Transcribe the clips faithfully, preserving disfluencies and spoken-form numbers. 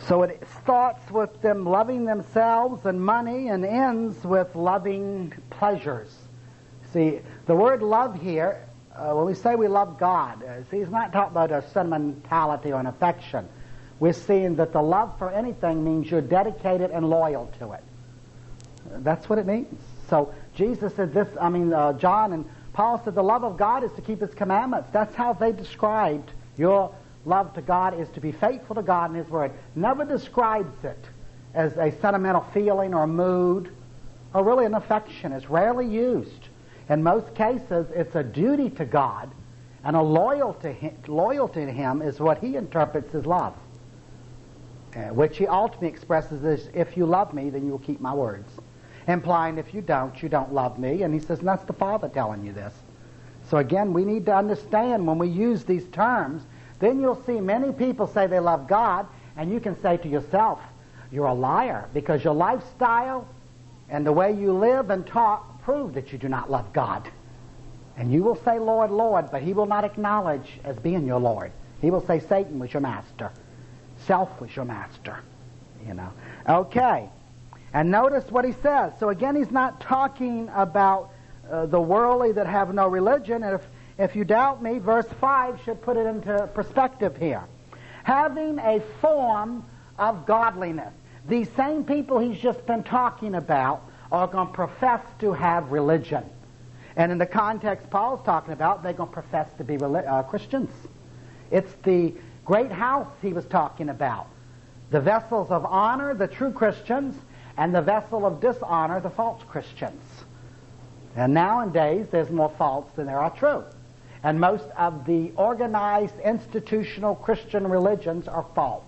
So it starts with them loving themselves and money and ends with loving pleasures. See, the word love here, uh, when we say we love God, uh, see, it's not talking about a sentimentality or an affection. We're seeing that the love for anything means you're dedicated and loyal to it. That's what it means. So Jesus said this, I mean, uh, John and Paul said the love of God is to keep His commandments. That's how they described your love to God is to be faithful to God and His Word. Never describes it as a sentimental feeling or mood or really an affection. It's rarely used. In most cases, it's a duty to God, and a loyalty to Him, loyalty to Him is what He interprets as love, uh, which He ultimately expresses as, if you love me, then you will keep my words. Implying if you don't, you don't love me. And He says, and that's the Father telling you this. So again, we need to understand when we use these terms, then you'll see many people say they love God, and you can say to yourself, you're a liar, because your lifestyle and the way you live and talk prove that you do not love God. And you will say, Lord, Lord, but He will not acknowledge as being your Lord. He will say Satan was your master. Self was your master. You know. Okay. And notice what he says. So again, he's not talking about uh, the worldly that have no religion. And if, if you doubt me, verse five should put it into perspective here. Having a form of godliness. These same people he's just been talking about are going to profess to have religion. And in the context Paul's talking about, they're going to profess to be uh, Christians. It's the great house he was talking about. The vessels of honor, the true Christians, and the vessel of dishonor, the false Christians. And nowadays, there's more false than there are true. And most of the organized institutional Christian religions are false.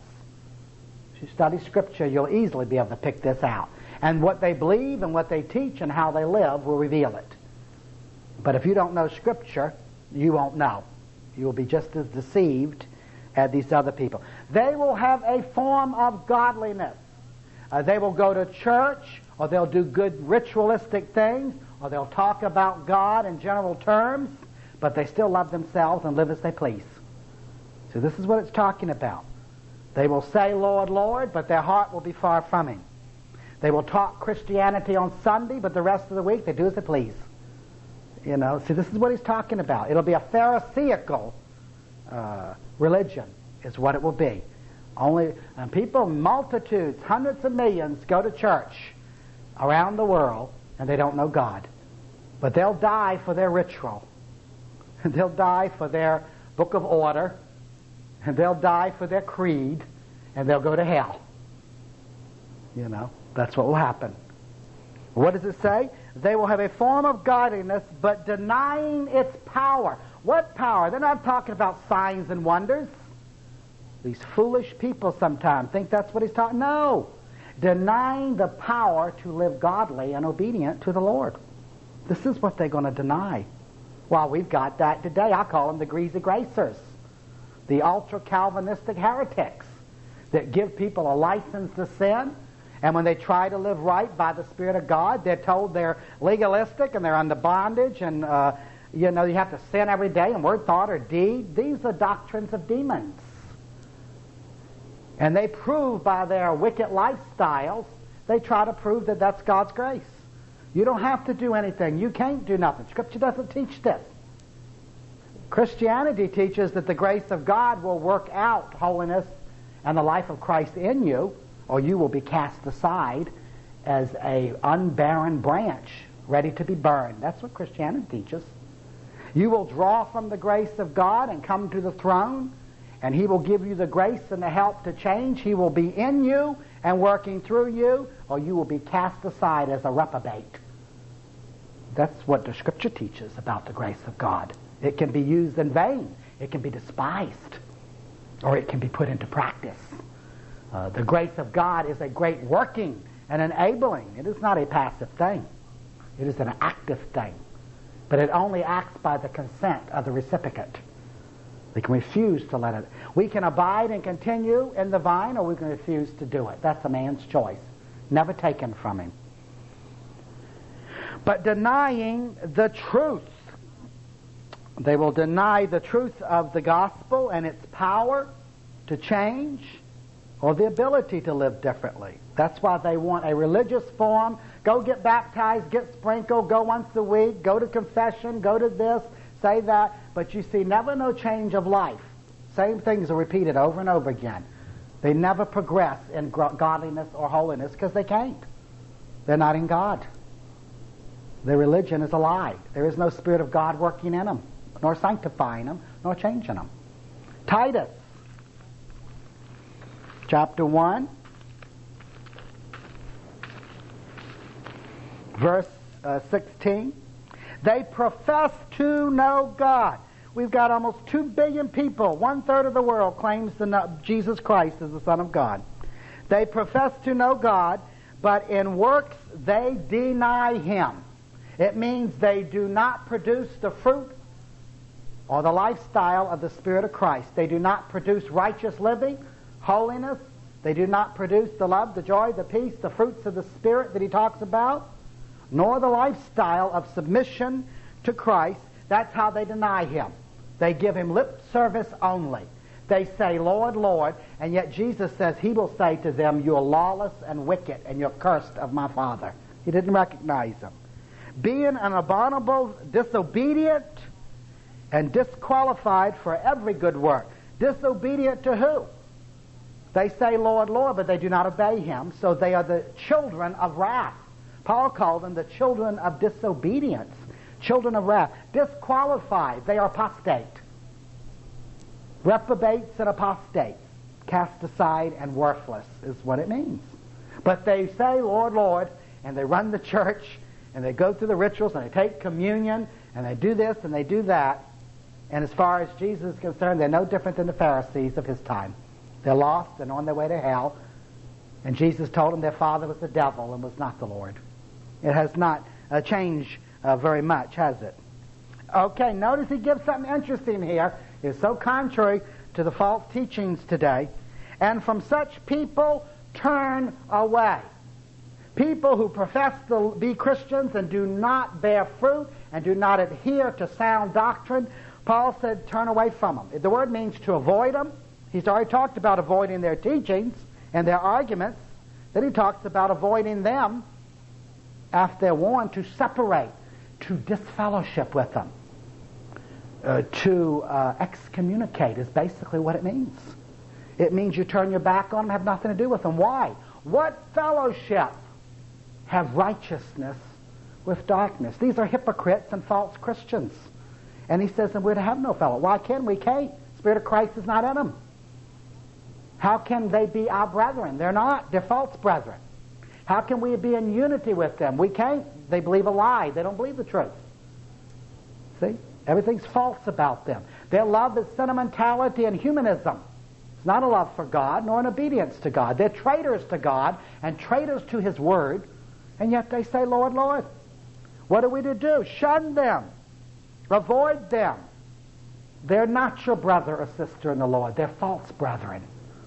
If you study Scripture, you'll easily be able to pick this out. And what they believe and what they teach and how they live will reveal it. But if you don't know Scripture, you won't know. You will be just as deceived as these other people. They will have a form of godliness. Uh, they will go to church, or they'll do good ritualistic things, or they'll talk about God in general terms, but they still love themselves and live as they please. So this is what it's talking about. They will say, Lord, Lord, but their heart will be far from Him. They will talk Christianity on Sunday, but the rest of the week they do as they please. You know, see, this is what he's talking about. It'll be a Pharisaical uh, religion is what it will be. Only and people, multitudes, hundreds of millions go to church around the world, and they don't know God. But they'll die for their ritual. They'll die for their book of order, and they'll die for their creed, and they'll go to hell. You know, that's what will happen. What does it say? They will have a form of godliness, but denying its power. What power? They're not talking about signs and wonders. These foolish people sometimes think that's what he's talking. No. Denying the power to live godly and obedient to the Lord. This is what they're going to deny. Well, we've got that today. I call them the greasy gracers. The ultra-Calvinistic heretics that give people a license to sin. And when they try to live right by the Spirit of God, they're told they're legalistic and they're under bondage and, uh, you know, you have to sin every day in word, thought, or deed. These are doctrines of demons. And they prove by their wicked lifestyles, they try to prove that that's God's grace. You don't have to do anything. You can't do nothing. Scripture doesn't teach this. Christianity teaches that the grace of God will work out holiness and the life of Christ in you, or you will be cast aside as a unbarren branch ready to be burned. That's what Christianity teaches. You will draw from the grace of God and come to the throne, and He will give you the grace and the help to change. He will be in you and working through you, or you will be cast aside as a reprobate. That's what the Scripture teaches about the grace of God. It can be used in vain. It can be despised, or it can be put into practice. Uh, the grace of God is a great working and enabling. It is not a passive thing. It is an active thing. But it only acts by the consent of the recipient. We can refuse to let it. We can abide and continue in the vine, or we can refuse to do it. That's a man's choice, never taken from him. But denying the truth. They will deny the truth of the gospel and its power to change. or the ability to live differently. That's why they want a religious form. Go get baptized, get sprinkled, go once a week, go to confession, go to this, say that. But you see never no change of life. Same things are repeated over and over again. They never progress in godliness or holiness because they can't. They're not in God. Their religion is a lie. There is no Spirit of God working in them, nor sanctifying them, nor changing them. Titus, chapter one, verse uh, sixteen. They profess to know God. We've got almost two billion people. One third of the world claims to know Jesus Christ as the Son of God. They profess to know God, but in works they deny Him. It means they do not produce the fruit or the lifestyle of the Spirit of Christ. They do not produce righteous living, holiness. They do not produce the love, the joy, the peace, the fruits of the Spirit that he talks about, nor the lifestyle of submission to Christ. That's how they deny Him. They give Him lip service only. They say, Lord, Lord, and yet Jesus says He will say to them, you're lawless and wicked, and you're cursed of my Father. He didn't recognize them. Being an abominable, disobedient, and disqualified for every good work. Disobedient to who? They say, Lord, Lord, but they do not obey Him, so they are the children of wrath. Paul called them the children of disobedience, children of wrath. Disqualified, they are apostate. Reprobates and apostates, cast aside and worthless is what it means. But they say, Lord, Lord, and they run the church, and they go through the rituals, and they take communion, and they do this, and they do that. And as far as Jesus is concerned, they're no different than the Pharisees of His time. They're lost and on their way to hell. And Jesus told them their father was the devil and was not the Lord. It has not uh, changed uh, very much, has it? Okay, notice he gives something interesting here. It's so contrary to the false teachings today. And from such people, turn away. People who profess to be Christians and do not bear fruit and do not adhere to sound doctrine, Paul said, turn away from them. The word means to avoid them. He's already talked about avoiding their teachings and their arguments. Then he talks about avoiding them after they're warned, to separate, to disfellowship with them. Uh, to uh, excommunicate is basically what it means. It means you turn your back on them, have nothing to do with them. Why? What fellowship have righteousness with darkness? These are hypocrites and false Christians. And he says that we're to have no fellow. Why can we? Can't. The Spirit of Christ is not in them. How can they be our brethren? They're not. They're false brethren. How can we be in unity with them? We can't. They believe a lie. They don't believe the truth. See? Everything's false about them. Their love is sentimentality and humanism. It's not a love for God, nor an obedience to God. They're traitors to God and traitors to His Word, and yet they say, Lord, Lord. What are we to do? Shun them. Avoid them. They're not your brother or sister in the Lord. They're false brethren.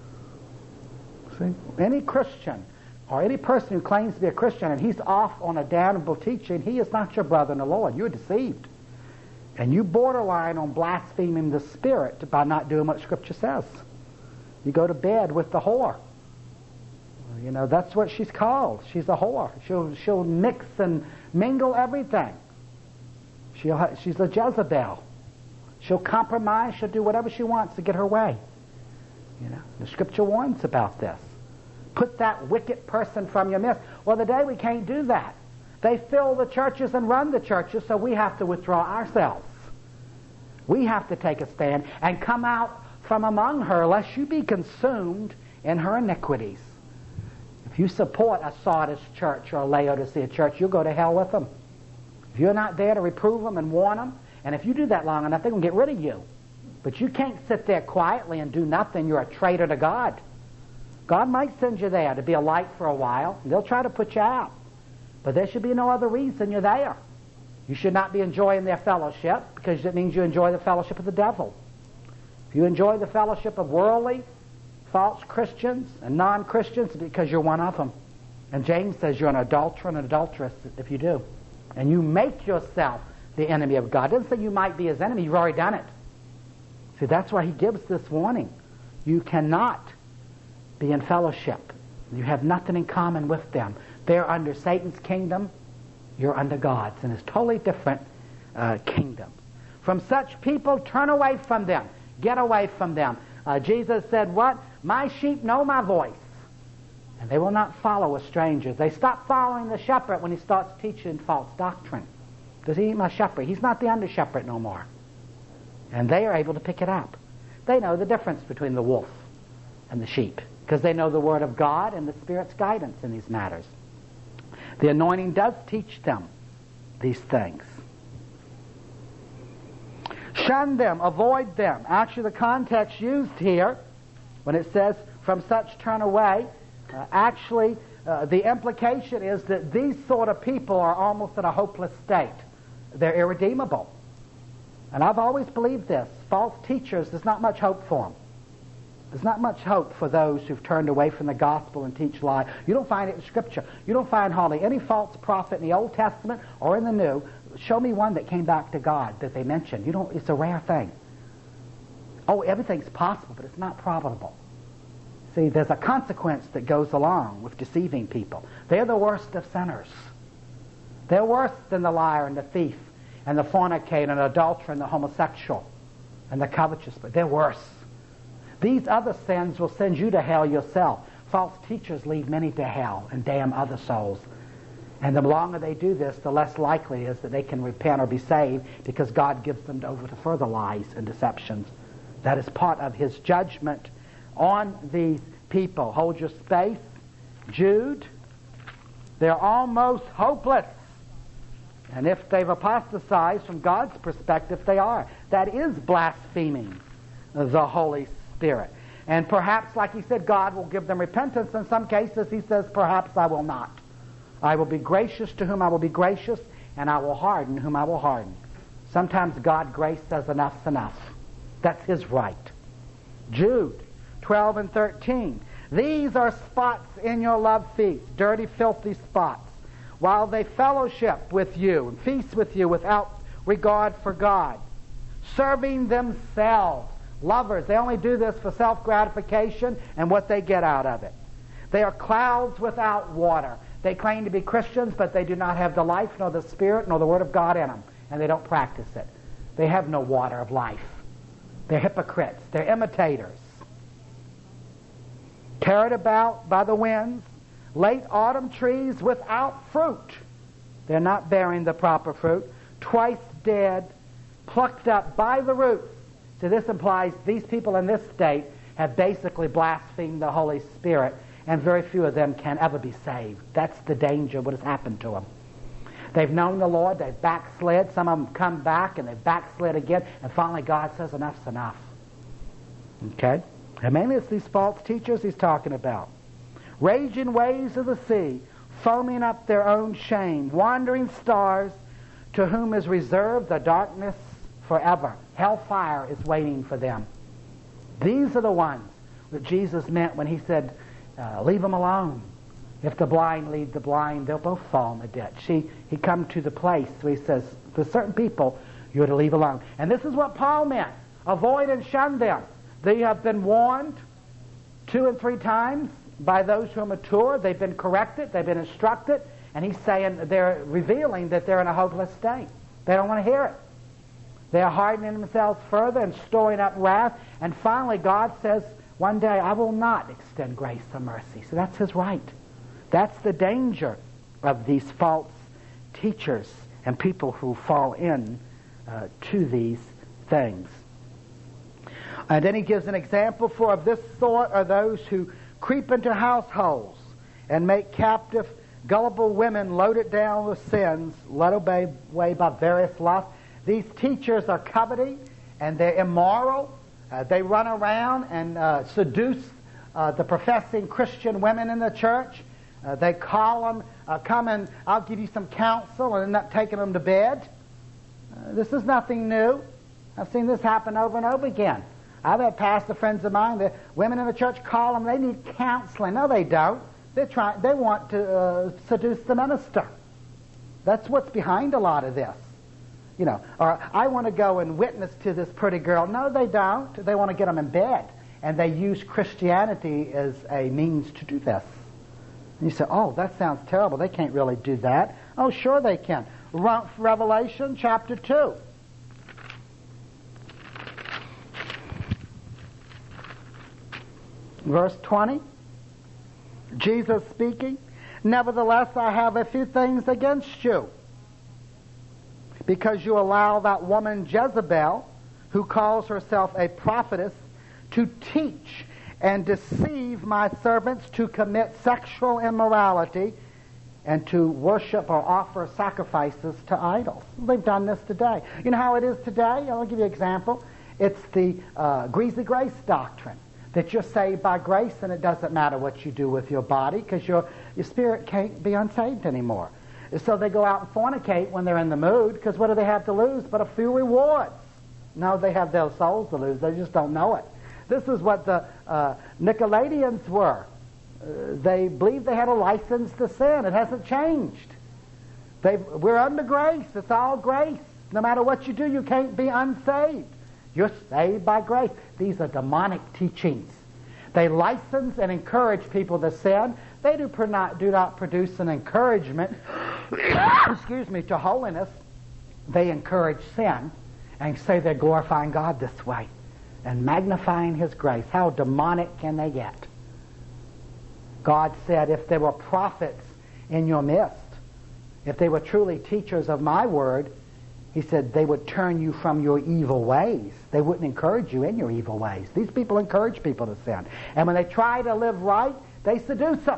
See? Any Christian or any person who claims to be a Christian and he's off on a damnable teaching, he is not your brother in the Lord. You're deceived. And you borderline on blaspheming the Spirit by not doing what Scripture says. You go to bed with the whore. You know, that's what she's called. She's a whore. She'll, she'll mix and mingle everything. She'll, she's a Jezebel. She'll compromise. She'll do whatever she wants to get her way. You know, the Scripture warns about this. Put that wicked person from your midst. Well, today we can't do that. They fill the churches and run the churches, so we have to withdraw ourselves. We have to take a stand and come out from among her, lest you be consumed in her iniquities. If you support a Sardis church or a Laodicea church, you'll go to hell with them. If you're not there to reprove them and warn them, and if you do that long enough, they can get rid of you. But you can't sit there quietly and do nothing. You're a traitor to God. God might send you there to be a light for a while, and they'll try to put you out. But there should be no other reason you're there. You should not be enjoying their fellowship, because it means you enjoy the fellowship of the devil. If you enjoy the fellowship of worldly, false Christians and non-Christians, because you're one of them. And James says you're an adulterer and an adulteress if you do. And you make yourself the enemy of God. It doesn't say you might be his enemy. You've already done it. See, that's why he gives this warning. You cannot be in fellowship. You have nothing in common with them. They're under Satan's kingdom. You're under God's. And it's totally different uh, kingdoms. From such people, turn away from them. Get away from them. Uh, Jesus said, what? My sheep know my voice, and they will not follow a stranger. They stop following the shepherd when he starts teaching false doctrine. Because he ain't my shepherd. He's not the under shepherd no more. And they are able to pick it up. They know the difference between the wolf and the sheep, because they know the Word of God and the Spirit's guidance in these matters. The anointing does teach them these things. Shun them, avoid them. Actually, the context used here, when it says, from such turn away, uh, actually, uh, the implication is that these sort of people are almost in a hopeless state. They're irredeemable. And I've always believed this. False teachers, there's not much hope for them. There's not much hope for those who've turned away from the gospel and teach lies. You don't find it in Scripture. You don't find hardly any false prophet in the Old Testament or in the New. Show me one that came back to God that they mentioned. You don't. It's a rare thing. Oh, everything's possible, but it's not probable. See, there's a consequence that goes along with deceiving people. They're the worst of sinners. They're worse than the liar and the thief and the fornicator and the adulterer and the homosexual and the covetous. But they're worse. These other sins will send you to hell yourself. False teachers lead many to hell and damn other souls. And the longer they do this, the less likely it is that they can repent or be saved, because God gives them over to further lies and deceptions. That is part of His judgment on these people. Hold your space. Jude. They're almost hopeless. And if they've apostatized from God's perspective, they are. That is blaspheming the Holy Spirit. And perhaps, like he said, God will give them repentance. In some cases, he says, perhaps I will not. I will be gracious to whom I will be gracious, and I will harden whom I will harden. Sometimes God grace says enough's enough. That's His right. Jude twelve and thirteen. These are spots in your love feast, dirty, filthy spots, while they fellowship with you and feast with you without regard for God, serving themselves. Lovers, they only do this for self-gratification and what they get out of it. They are clouds without water. They claim to be Christians, but they do not have the life, nor the Spirit, nor the Word of God in them, and they don't practice it. They have no water of life. They're hypocrites. They're imitators. Carried about by the winds, late autumn trees without fruit. They're not bearing the proper fruit. Twice dead, plucked up by the roots. So this implies these people in this state have basically blasphemed the Holy Spirit, and very few of them can ever be saved. That's the danger of what has happened to them. They've known the Lord, they've backslid, some of them come back and they've backslid again, and finally God says enough's enough. Okay? And mainly it's these false teachers he's talking about. Raging waves of the sea, foaming up their own shame, wandering stars, to whom is reserved the darkness forever. Hellfire is waiting for them. These are the ones that Jesus meant when he said, uh, leave them alone. If the blind lead the blind, they'll both fall in the ditch. He, he come to the place where he says, for certain people, you're to leave alone. And this is what Paul meant. Avoid and shun them. They have been warned two and three times by those who are mature. They've been corrected. They've been instructed. And he's saying, they're revealing that they're in a hopeless state. They don't want to hear it. They're hardening themselves further and storing up wrath. And finally, God says, one day, I will not extend grace or mercy. So that's his right. That's the danger of these false teachers and people who fall in uh, to these things. And then he gives an example for of this sort are those who creep into households and make captive gullible women loaded down with sins, led away by various lusts. These teachers are coveting and they're immoral. Uh, they run around and uh, seduce uh, the professing Christian women in the church. Uh, they call them, uh, come and I'll give you some counsel, and end up taking them to bed. Uh, this is nothing new. I've seen this happen over and over again. I've had pastor friends of mine, the women in the church call them, they need counseling. No, they don't. They're trying, they want to uh, seduce the minister. That's what's behind a lot of this. You know, or I want to go and witness to this pretty girl. No, they don't. They want to get them in bed and they use Christianity as a means to do this. And you say, oh, that sounds terrible. They can't really do that. Oh, sure they can. Re- Revelation chapter two. Verse twenty. Jesus speaking, nevertheless, I have a few things against you, because you allow that woman Jezebel, who calls herself a prophetess, to teach and deceive my servants to commit sexual immorality and to worship or offer sacrifices to idols. They've done this today. You know how it is today? I'll give you an example. It's the uh, greasy grace doctrine, that you're saved by grace and it doesn't matter what you do with your body because your, your spirit can't be unsaved anymore. So they go out and fornicate when they're in the mood, because what do they have to lose but a few rewards? No, they have their souls to lose. They just don't know it. This is what the uh, Nicolaitans were. Uh, they believed they had a license to sin. It hasn't changed. They've, we're under grace. It's all grace. No matter what you do, you can't be unsaved. You're saved by grace. These are demonic teachings. They license and encourage people to sin. They do, pro- not, do not produce an encouragement excuse me, to holiness. They encourage sin and say they're glorifying God this way and magnifying His grace. How demonic can they get? God said, if there were prophets in your midst, if they were truly teachers of my word, He said they would turn you from your evil ways. They wouldn't encourage you in your evil ways. These people encourage people to sin. And when they try to live right, they seduce them.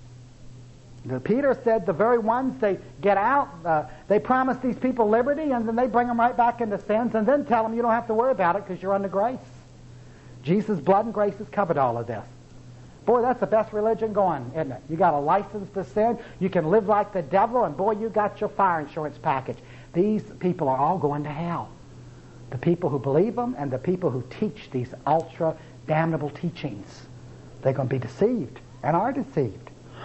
Peter said the very ones they get out, uh, they promise these people liberty, and then they bring them right back into sins, and then tell them you don't have to worry about it because you're under grace. Jesus' blood and grace has covered all of this. Boy, that's the best religion going, isn't it? You got a license to sin. You can live like the devil, and boy, you got your fire insurance package. These people are all going to hell. The people who believe them and the people who teach these ultra damnable teachings. They're going to be deceived and are deceived.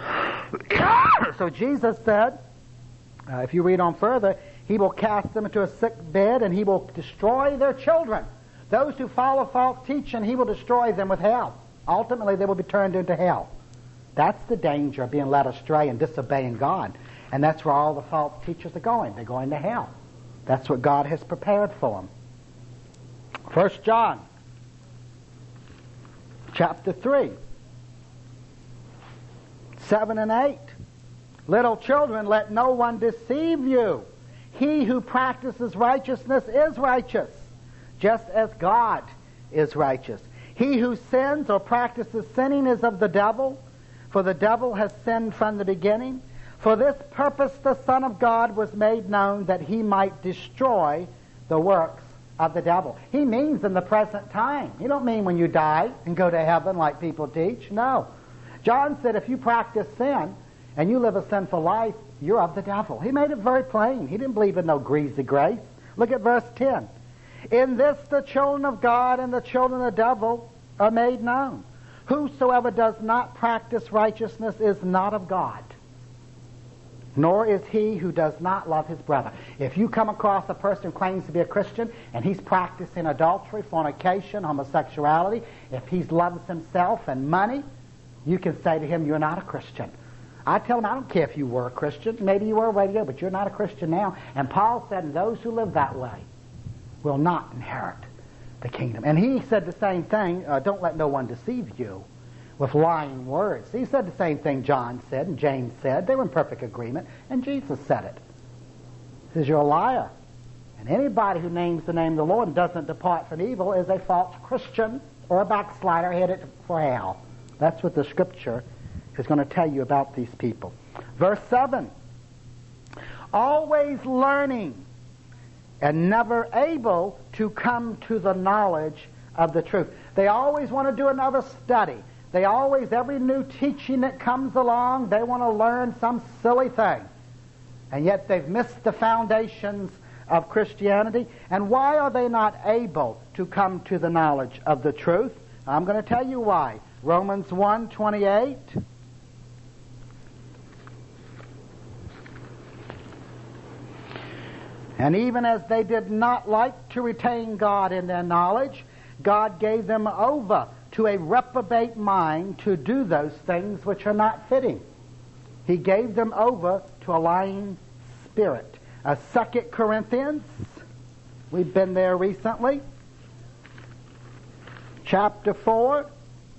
So Jesus said, uh, if you read on further, He will cast them into a sick bed and He will destroy their children. Those who follow false teaching, He will destroy them with hell. Ultimately, they will be turned into hell. That's the danger of being led astray and disobeying God. And that's where all the false teachers are going. They're going to hell. That's what God has prepared for them. First John, chapter three, seven and eight. Little children, let no one deceive you. He who practices righteousness is righteous, just as God is righteous. He who sins or practices sinning is of the devil, for the devil has sinned from the beginning. For this purpose the Son of God was made known, that He might destroy the works of the devil. He means in the present time. He don't mean when you die and go to heaven like people teach. No. John said if you practice sin and you live a sinful life, you're of the devil. He made it very plain. He didn't believe in no greasy grace. Look at verse ten. In this the children of God and the children of the devil are made known. Whosoever does not practice righteousness is not of God, nor is he who does not love his brother. If you come across a person who claims to be a Christian and he's practicing adultery, fornication, homosexuality, if he loves himself and money, you can say to him, you're not a Christian. I tell him, I don't care if you were a Christian. Maybe you were a way to go, but you're not a Christian now. And Paul said, and those who live that way will not inherit the kingdom. And he said the same thing, uh, don't let no one deceive you with lying words. He said the same thing John said and James said. They were in perfect agreement, and Jesus said it. He says, you're a liar. And anybody who names the name of the Lord and doesn't depart from evil is a false Christian or a backslider headed for hell. That's what the Scripture is going to tell you about these people. Verse seven, always learning and never able to come to the knowledge of the truth. They always want to do another study. They always, every new teaching that comes along, they want to learn some silly thing. And yet they've missed the foundations of Christianity. And why are they not able to come to the knowledge of the truth? I'm going to tell you why. Romans one twenty-eight. And even as they did not like to retain God in their knowledge, God gave them over to a reprobate mind to do those things which are not fitting. He gave them over to a lying spirit. Uh, Second Corinthians, we've been there recently. Chapter four,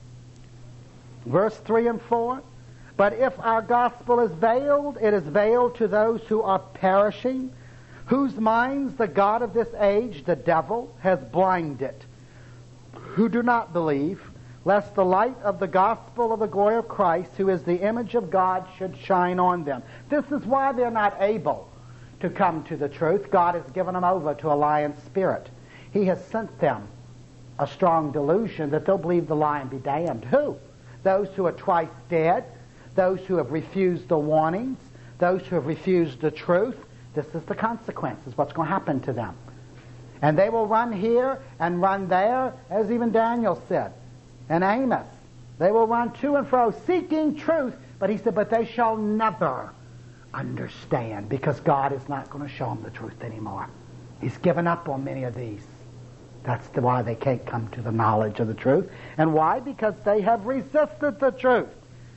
verse three and four. But if our gospel is veiled, it is veiled to those who are perishing, whose minds the God of this age, the devil, has blinded, who do not believe, lest the light of the gospel of the glory of Christ, who is the image of God, should shine on them. This is why they're not able to come to the truth. God has given them over to a lying spirit. He has sent them a strong delusion that they'll believe the lie and be damned. Who? Those who are twice dead, those who have refused the warnings, those who have refused the truth. This is the consequences, what's going to happen to them. And they will run here and run there, as even Daniel said, and Amos. They will run to and fro, seeking truth. But he said, but they shall never understand, because God is not going to show them the truth anymore. He's given up on many of these. That's the, why they can't come to the knowledge of the truth. And why? Because they have resisted the truth.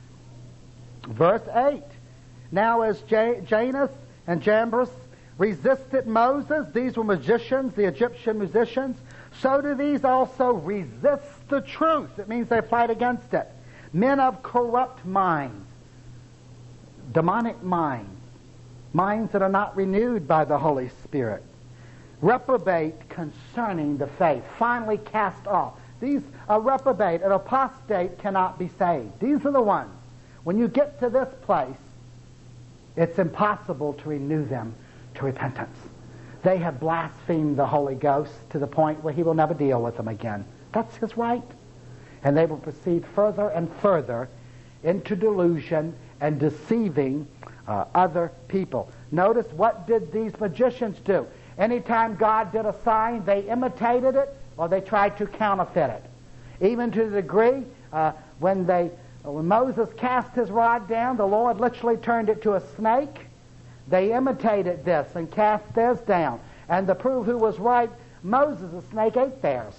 Verse eight. Now as J- Janus and Jambres resisted Moses, these were magicians, the Egyptian musicians, so do these also resist the truth. It means they fight against it. Men of corrupt minds, demonic minds, minds that are not renewed by the Holy Spirit, reprobate concerning the faith, finally cast off. These are reprobate, an apostate cannot be saved. These are the ones. When you get to this place, it's impossible to renew them to repentance. They have blasphemed the Holy Ghost to the point where he will never deal with them again. That's his right. And they will proceed further and further into delusion and deceiving uh, other people. Notice, what did these magicians do? Anytime God did a sign, they imitated it or they tried to counterfeit it. Even to the degree uh, when they when Moses cast his rod down, the Lord literally turned it to a snake. They imitated this and cast theirs down. And to prove who was right, Moses, the snake, ate theirs.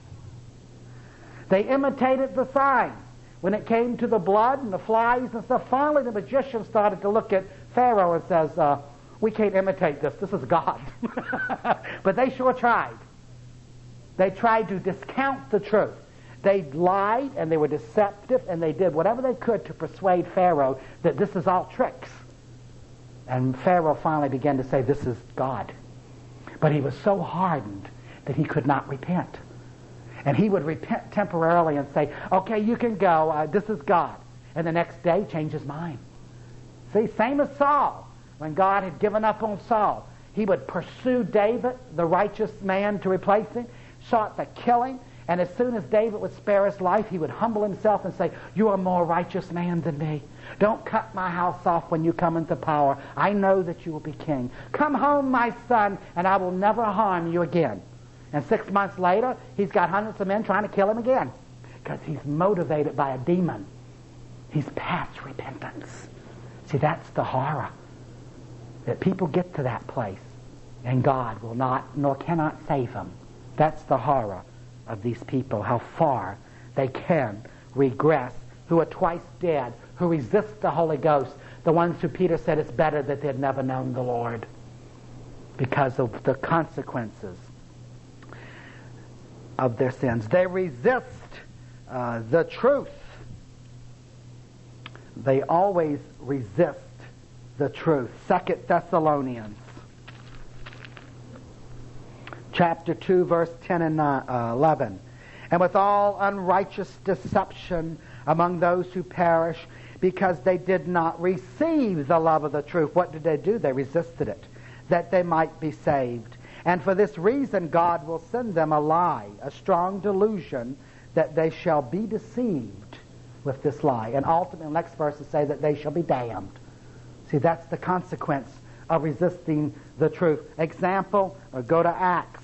They imitated the signs. When it came to the blood and the flies and stuff, finally the magician started to look at Pharaoh and says, uh, we can't imitate this. This is God. But they sure tried. They tried to discount the truth. They lied and they were deceptive and they did whatever they could to persuade Pharaoh that this is all tricks. And Pharaoh finally began to say, this is God. But he was so hardened that he could not repent. And he would repent temporarily and say, okay, you can go, uh, this is God. And the next day, change his mind. See, same as Saul. When God had given up on Saul, he would pursue David, the righteous man, to replace him, sought to kill him. And as soon as David would spare his life, he would humble himself and say, you are a more righteous man than me. Don't cut my house off when you come into power. I know that you will be king. Come home, my son, and I will never harm you again. And six months later, he's got hundreds of men trying to kill him again because he's motivated by a demon. He's past repentance. See, that's the horror. That people get to that place and God will not, nor cannot save them. That's the horror of these people, how far they can regress, who are twice dead, who resist the Holy Ghost, the ones who Peter said it's better that they had never known the Lord because of the consequences of their sins. They resist uh, the truth. They always resist the truth. Second Thessalonians chapter two, verse ten and eleven. And with all unrighteous deception among those who perish, because they did not receive the love of the truth. What did they do? They resisted it, that they might be saved. And for this reason God will send them a lie, a strong delusion, that they shall be deceived with this lie. And ultimately, the next verses say that they shall be damned. See, that's the consequence of resisting the truth. Example, or go to Acts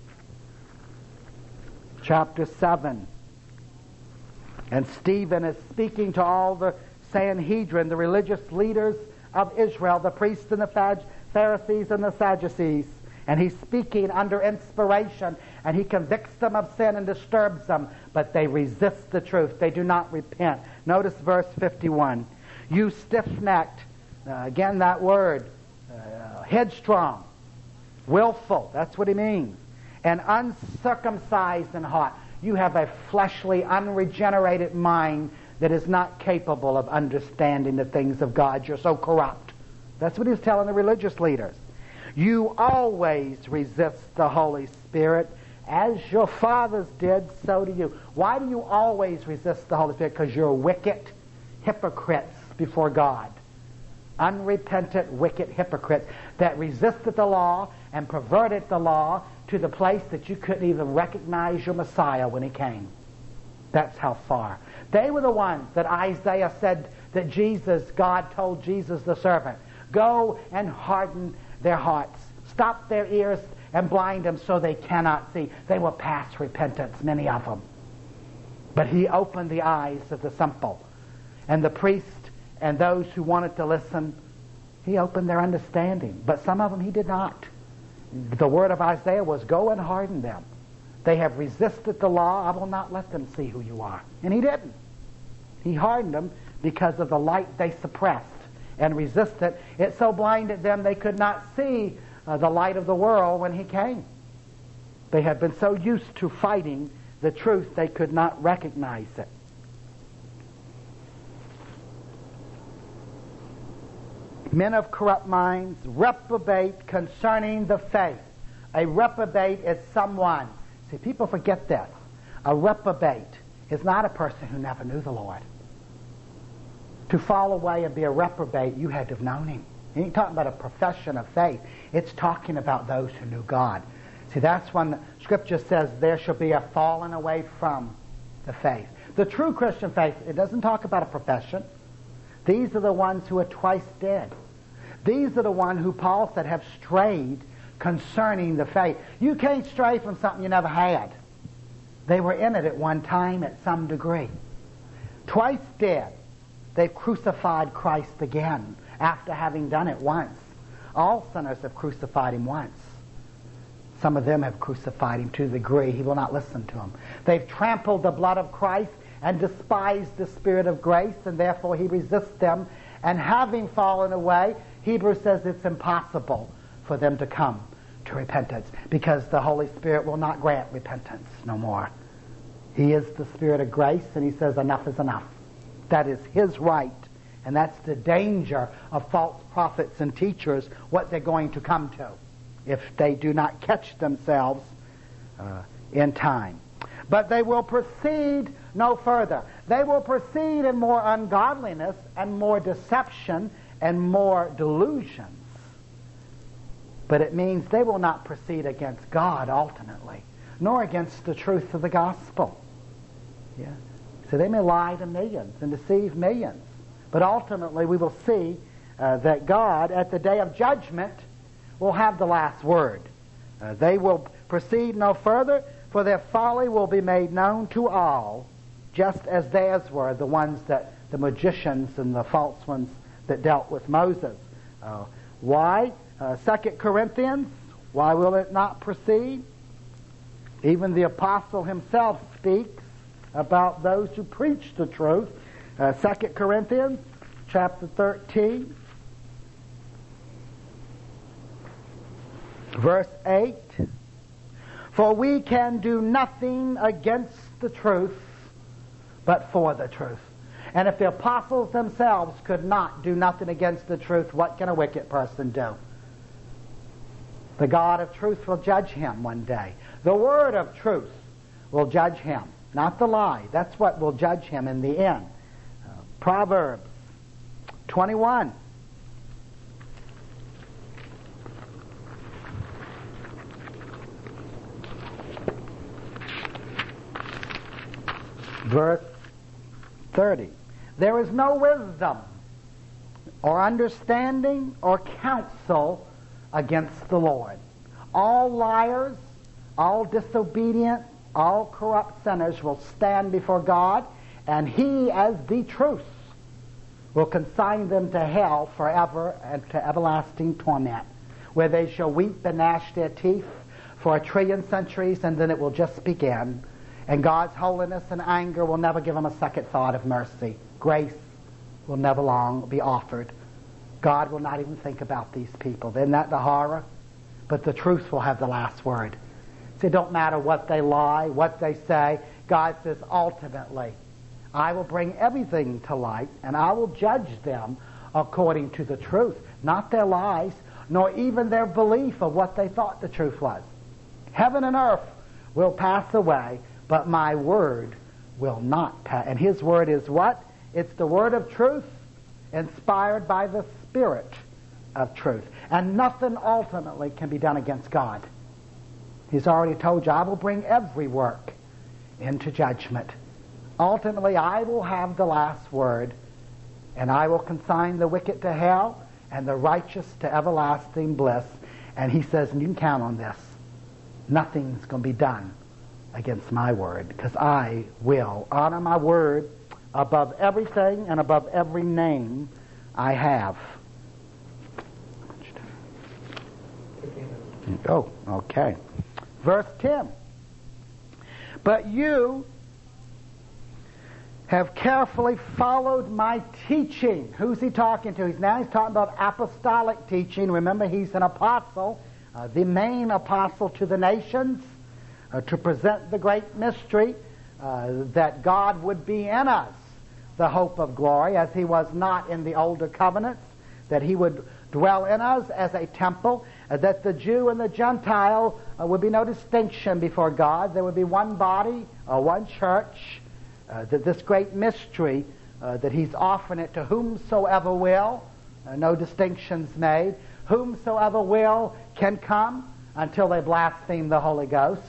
chapter seven. And Stephen is speaking to all the Sanhedrin, the religious leaders of Israel, the priests and the Pharisees and the Sadducees. And he's speaking under inspiration, and he convicts them of sin and disturbs them, but they resist the truth. They do not repent. Notice verse fifty-one. You stiff-necked, uh, again that word, uh, headstrong, willful, that's what he means, and uncircumcised in heart. You have a fleshly, unregenerated mind that is not capable of understanding the things of God. You're so corrupt. That's what he's telling the religious leaders. You always resist the Holy Spirit. As your fathers did, so do you. Why do you always resist the Holy Spirit? Because you're wicked hypocrites before God. Unrepentant, wicked hypocrites that resisted the law and perverted the law to the place that you couldn't even recognize your Messiah when he came. That's how far. They were the ones that Isaiah said that Jesus, God told Jesus the servant, go and harden their hearts. Stop their ears and blind them so they cannot see. They were past repentance, many of them. But he opened the eyes of the simple. And the priest and those who wanted to listen, he opened their understanding. But some of them he did not. The word of Isaiah was, go and harden them. They have resisted the law. I will not let them see who you are. And he didn't. He hardened them because of the light they suppressed and resisted. It so blinded them they could not see uh, the light of the world when he came. They had been so used to fighting the truth they could not recognize it. Men of corrupt minds reprobate concerning the faith. A reprobate is someone. See, people forget this. A reprobate is not a person who never knew the Lord. To fall away and be a reprobate, you had to have known him. He ain't talking about a profession of faith. It's talking about those who knew God. See, that's when the Scripture says there shall be a falling away from the faith. The true Christian faith, it doesn't talk about a profession. These are the ones who are twice dead. These are the ones who Paul said have strayed concerning the faith. You can't stray from something you never had. They were in it at one time at some degree. Twice dead. They've crucified Christ again after having done it once. All sinners have crucified him once. Some of them have crucified him to the degree he will not listen to them. They've trampled the blood of Christ and despised the Spirit of grace, and therefore he resists them. And having fallen away, Hebrews says it's impossible for them to come to repentance because the Holy Spirit will not grant repentance no more. He is the Spirit of grace, and he says enough is enough. That is his right, and that's the danger of false prophets and teachers, what they're going to come to if they do not catch themselves uh, in time. But they will proceed no further. They will proceed in more ungodliness and more deception and more delusions. But it means they will not proceed against God ultimately, nor against the truth of the gospel. Yeah. So they may lie to millions and deceive millions. But ultimately we will see uh, that God at the day of judgment will have the last word. Uh, they will proceed no further, for their folly will be made known to all, just as theirs were, the ones that, the magicians and the false ones that dealt with Moses. Uh, why? Uh, Second Corinthians, why will it not proceed? Even the apostle himself speaks about those who preach the truth. Uh, Second Corinthians, chapter thirteen, verse eight. For we can do nothing against the truth, but for the truth. And if the apostles themselves could not do nothing against the truth, what can a wicked person do? The God of truth will judge him one day. The word of truth will judge him, not the lie. That's what will judge him in the end. Uh, Proverbs twenty-one. Verse thirty. There is no wisdom or understanding or counsel against the Lord. All liars, all disobedient, all corrupt sinners will stand before God, and he, as the truth, will consign them to hell forever and to everlasting torment. where they shall weep and gnash their teeth for a trillion centuries, and then it will just begin. And God's holiness and anger will never give them a second thought of mercy. Grace will never long be offered. God will not even think about these people. Isn't that the horror? But the truth will have the last word. See, it don't matter what they lie, what they say. God says, ultimately, I will bring everything to light, and I will judge them according to the truth. Not their lies, nor even their belief of what they thought the truth was. Heaven and earth will pass away, but my word will not pass. And his word is what? It's the word of truth, inspired by the Spirit of truth. And nothing ultimately can be done against God. He's already told you, I will bring every work into judgment. Ultimately, I will have the last word, and I will consign the wicked to hell and the righteous to everlasting bliss. And he says, and you can count on this, nothing's going to be done against my word, because I will honor my word above everything and above every name I have. Oh, okay. Verse ten. But you have carefully followed my teaching. Who's he talking to? He's now he's talking about apostolic teaching. Remember, he's an apostle, uh, the main apostle to the nations, uh, to present the great mystery uh, that God would be in us, the hope of glory, as he was not in the older covenants, that he would dwell in us as a temple, uh, that the Jew and the Gentile uh, would be no distinction before God. There would be one body, uh, one church, uh, that this great mystery, uh, that he's offering it to whomsoever will, uh, no distinctions made. Whomsoever will can come until they blaspheme the Holy Ghost.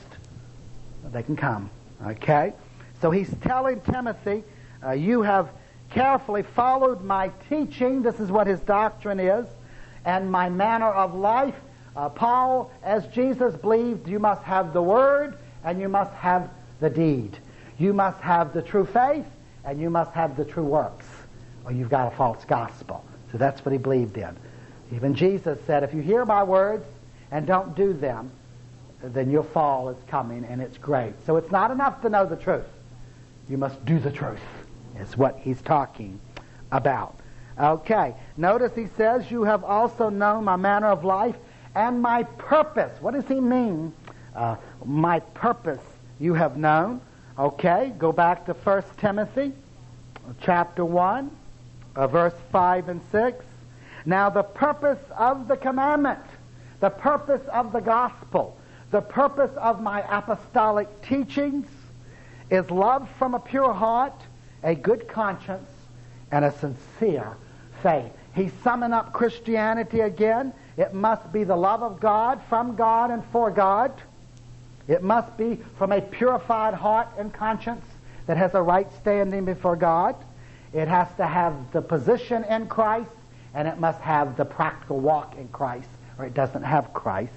They can come. Okay? So he's telling Timothy, uh, you have carefully followed my teaching. This is what his doctrine is. And my manner of life. Uh, Paul, as Jesus believed, you must have the word and you must have the deed. You must have the true faith and you must have the true works, or you've got a false gospel. So that's what he believed in. Even Jesus said, if you hear my words and don't do them, then your fall is coming, and it's great. So it's not enough to know the truth. You must do the truth, is what he's talking about. Okay, notice he says, you have also known my manner of life and my purpose. What does he mean? Uh, my purpose you have known. Okay, go back to First Timothy chapter one, uh, verse five and six. Now the purpose of the commandment, the purpose of the gospel, the purpose of my apostolic teachings is love from a pure heart, a good conscience, and a sincere faith. He's summing up Christianity again. It must be the love of God, from God and for God. It must be from a purified heart and conscience that has a right standing before God. It has to have the position in Christ, and it must have the practical walk in Christ, or it doesn't have Christ.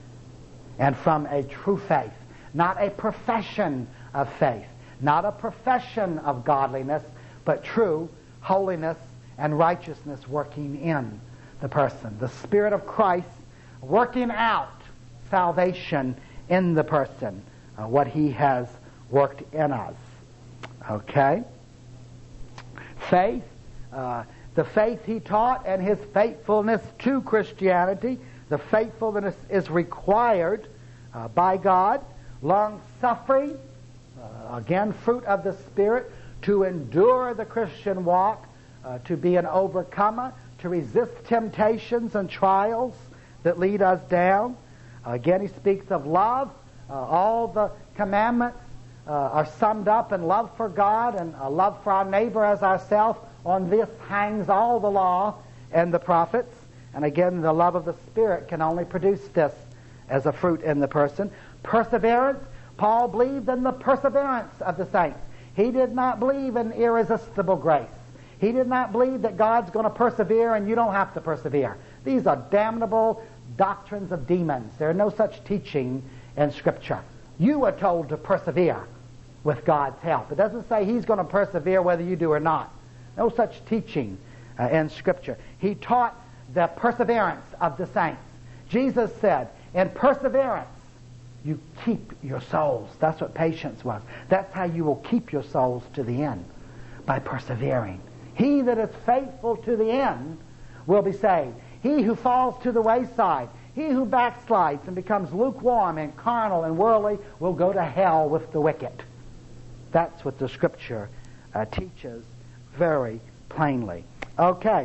And from a true faith, not a profession of faith, not a profession of godliness, but true holiness and righteousness working in the person. The Spirit of Christ working out salvation in the person, uh, what he has worked in us. Okay? Faith, uh, the faith he taught and his faithfulness to Christianity. The faithfulness is required uh, by God. Long-suffering, uh, again, fruit of the Spirit, to endure the Christian walk, uh, to be an overcomer, to resist temptations and trials that lead us down. Uh, again, he speaks of love. Uh, all the commandments uh, are summed up in love for God and a love for our neighbor as ourselves. On this hangs all the law and the prophets. And again, the love of the Spirit can only produce this as a fruit in the person. Perseverance. Paul believed in the perseverance of the saints. He did not believe in irresistible grace. He did not believe that God's going to persevere and you don't have to persevere. These are damnable doctrines of demons. There are no such teaching in Scripture. You are told to persevere with God's help. It doesn't say he's going to persevere whether you do or not. No such teaching uh, in Scripture. He taught the perseverance of the saints. Jesus said, in perseverance, you keep your souls. That's what patience was. That's how you will keep your souls to the end, by persevering. He that is faithful to the end will be saved. He who falls to the wayside, he who backslides and becomes lukewarm and carnal and worldly will go to hell with the wicked. That's what the Scripture uh, teaches very plainly. Okay.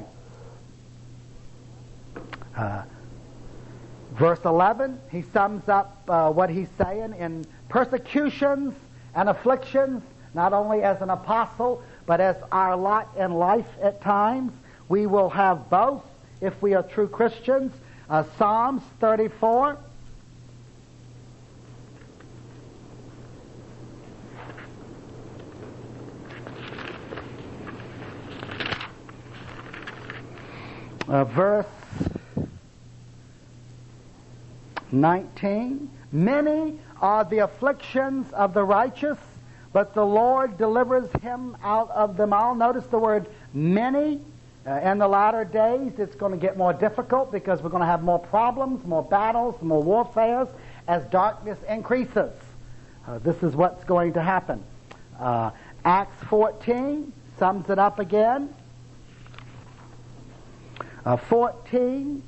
Uh, verse eleven, he sums up uh, what he's saying in persecutions and afflictions, not only as an apostle, but as our lot in life at times. We will have both if we are true Christians. Uh, Psalms thirty-four. Uh, verse nineteen. Many are the afflictions of the righteous, but the Lord delivers him out of them all. Notice the word many. Uh, in the latter days, it's going to get more difficult because we're going to have more problems, more battles, more warfares as darkness increases. Uh, this is what's going to happen. Uh, Acts fourteen sums it up again. Uh, fourteen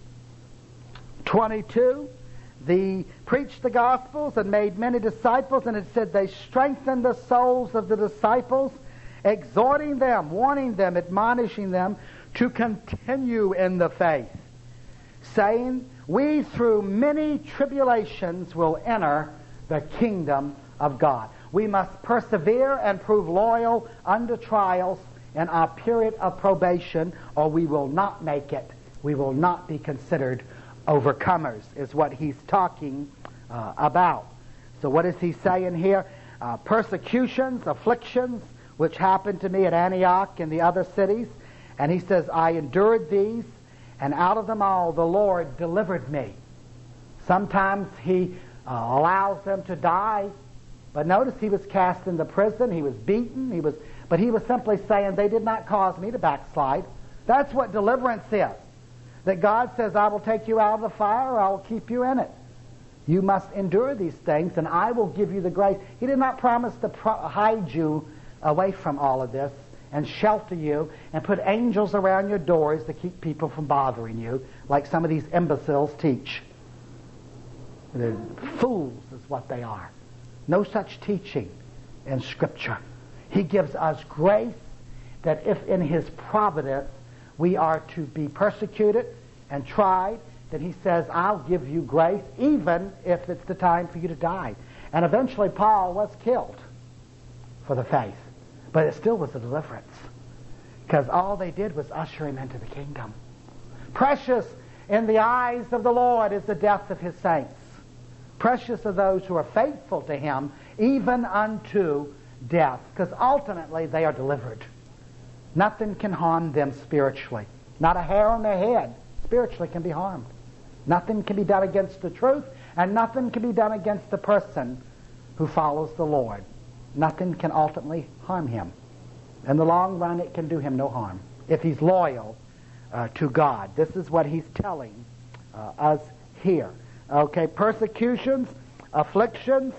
twenty-two. They preached the Gospels and made many disciples, and it said they strengthened the souls of the disciples, exhorting them, warning them, admonishing them to continue in the faith, saying, we through many tribulations will enter the kingdom of God. We must persevere and prove loyal under trials in our period of probation, or we will not make it. We will not be considered overcomers, is what he's talking uh, about. So what is he saying here? Uh, persecutions, afflictions, which happened to me at Antioch and the other cities. And he says, I endured these, and out of them all the Lord delivered me. Sometimes he uh, allows them to die, but notice he was cast into prison, he was beaten, he was, but he was simply saying, they did not cause me to backslide. That's what deliverance is. That God says, I will take you out of the fire, or I will keep you in it. You must endure these things, and I will give you the grace. He did not promise to pro- hide you away from all of this and shelter you and put angels around your doors to keep people from bothering you, like some of these imbeciles teach. They're fools is what they are. No such teaching in Scripture. He gives us grace that if in His providence we are to be persecuted and tried, then He says, I'll give you grace even if it's the time for you to die. And eventually Paul was killed for the faith. But it still was a deliverance, because all they did was usher him into the kingdom. Precious in the eyes of the Lord is the death of His saints. Precious are those who are faithful to Him, even unto death, because ultimately they are delivered. Nothing can harm them spiritually. Not a hair on their head spiritually can be harmed. Nothing can be done against the truth, and nothing can be done against the person who follows the Lord. Nothing can ultimately harm him. In the long run, it can do him no harm if he's loyal uh, to God. This is what he's telling uh, us here. Okay, persecutions, afflictions.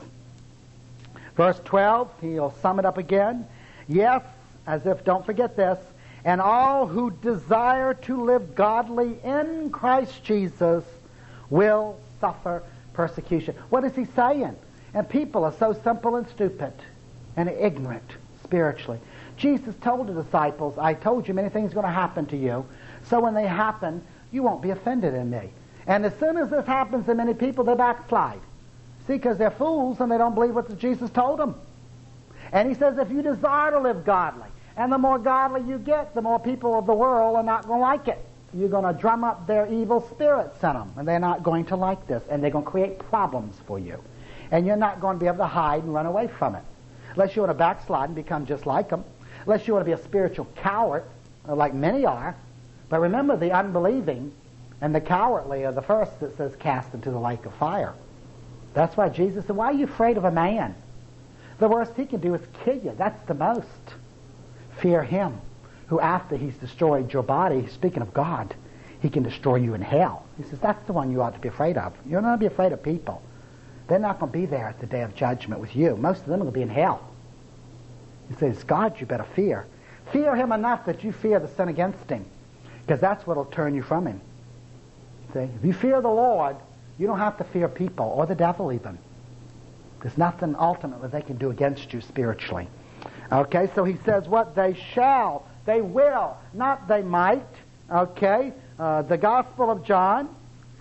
Verse twelve, he'll sum it up again. Yes, as if, don't forget this, and all who desire to live godly in Christ Jesus will suffer persecution. What is he saying? And people are so simple and stupid and ignorant spiritually. Jesus told the disciples, I told you many things are going to happen to you, so when they happen, you won't be offended in me. And as soon as this happens to many people, they backslide. See, because they're fools and they don't believe what Jesus told them. And he says, if you desire to live godly, and the more godly you get, the more people of the world are not going to like it. You're going to drum up their evil spirits in them, and they're not going to like this, and they're going to create problems for you. And you're not going to be able to hide and run away from it. Unless you want to backslide and become just like them. Unless you want to be a spiritual coward, like many are. But remember, the unbelieving and the cowardly are the first that says cast into the lake of fire. That's why Jesus said, why are you afraid of a man? The worst he can do is kill you. That's the most. Fear him, who after he's destroyed your body, speaking of God, He can destroy you in hell. He says, that's the one you ought to be afraid of. You're not to be afraid of people. They're not going to be there at the day of judgment with you. Most of them are going to be in hell. He says, God, you better fear. Fear him enough that you fear the sin against him, because that's what will turn you from him. See? If you fear the Lord, you don't have to fear people or the devil even. There's nothing ultimately they can do against you spiritually. Okay, so he says what? They shall, they will, not they might. Okay, uh, the Gospel of John.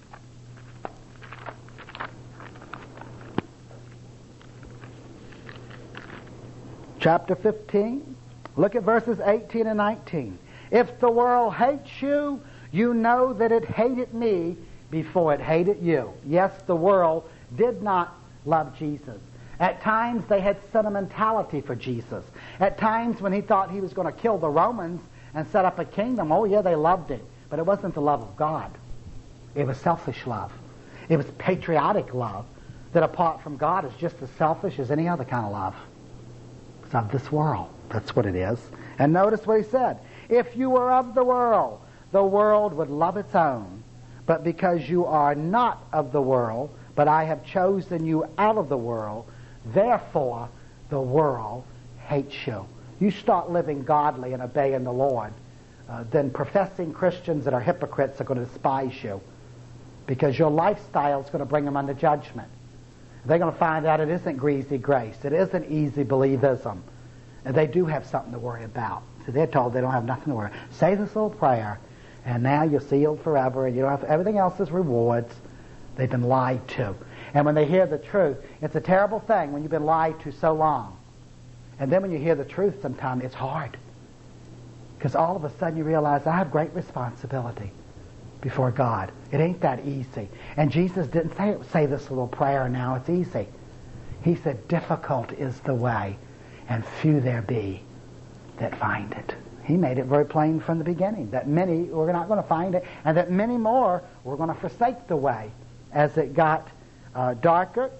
Chapter fifteen. Look at verses eighteen and nineteen. If the world hates you, you know that it hated me before it hated you. Yes, the world did not love Jesus. At times they had sentimentality for Jesus. At times when he thought he was going to kill the Romans and set up a kingdom, oh yeah, they loved him. But it wasn't the love of God. It was selfish love. It was patriotic love that apart from God is just as selfish as any other kind of love. It's of this world. That's what it is. And notice what he said. If you were of the world, the world would love its own. But because you are not of the world, but I have chosen you out of the world, therefore the world hates you. You start living godly and obeying the Lord, uh, then professing Christians that are hypocrites are going to despise you, because your lifestyle is going to bring them under judgment. They're going to find out it isn't greasy grace. It isn't easy believism. And they do have something to worry about. So they're told they don't have nothing to worry about. Say this little prayer, and now you're sealed forever, and you don't have, everything else is rewards. They've been lied to. And when they hear the truth, it's a terrible thing when you've been lied to so long. And then when you hear the truth sometimes, it's hard. Because all of a sudden you realize, I have great responsibility before God. It ain't that easy. And Jesus didn't say, say this little prayer, now it's easy. He said, difficult is the way, and few there be that find it. He made it very plain from the beginning, that many were not going to find it, and that many more were going to forsake the way as it got uh, darker.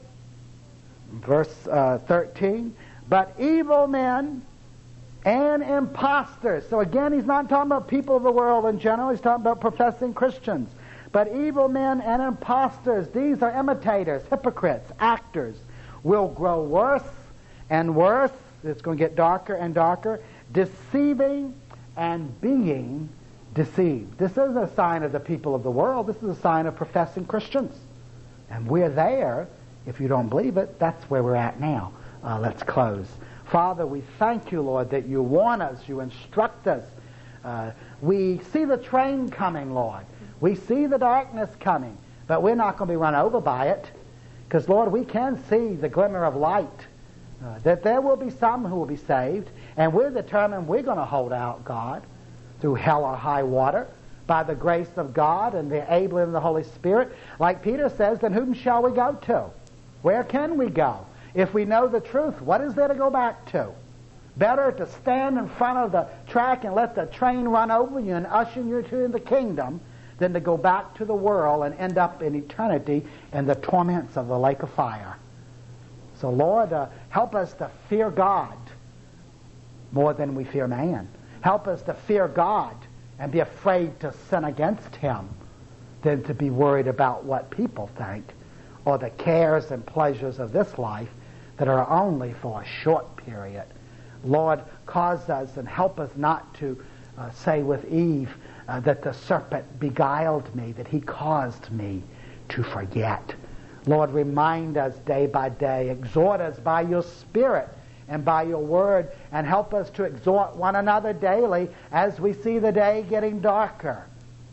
Verse uh, thirteen, but evil men and impostors. So again, he's not talking about people of the world in general. He's talking about professing Christians. But evil men and impostors, these are imitators, hypocrites, actors, will grow worse and worse. It's going to get darker and darker, deceiving and being deceived. This isn't a sign of the people of the world. This is a sign of professing Christians. And we're there. If you don't believe it, that's where we're at now. Uh, let's close. Father, we thank you, Lord, that you warn us, you instruct us. Uh, we see the train coming, Lord. We see the darkness coming, but we're not going to be run over by it, because, Lord, we can see the glimmer of light, uh, that there will be some who will be saved, and we're determined we're going to hold out, God, through hell or high water, by the grace of God and the enabling of the Holy Spirit. Like Peter says, then whom shall we go to? Where can we go? If we know the truth, what is there to go back to? Better to stand in front of the track and let the train run over you and usher you to the kingdom than to go back to the world and end up in eternity in the torments of the lake of fire. So, Lord, uh, help us to fear God more than we fear man. Help us to fear God and be afraid to sin against him than to be worried about what people think or the cares and pleasures of this life that are only for a short period. Lord, cause us and help us not to uh, say with Eve uh, that the serpent beguiled me, that he caused me to forget. Lord, remind us day by day, exhort us by your Spirit and by your word, and help us to exhort one another daily as we see the day getting darker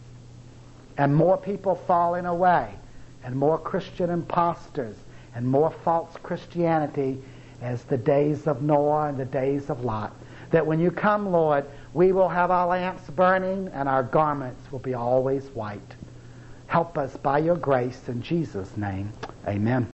and more people falling away and more Christian impostors and more false Christianity as the days of Noah and the days of Lot. That when you come, Lord, we will have our lamps burning and our garments will be always white. Help us by your grace in Jesus' name. Amen.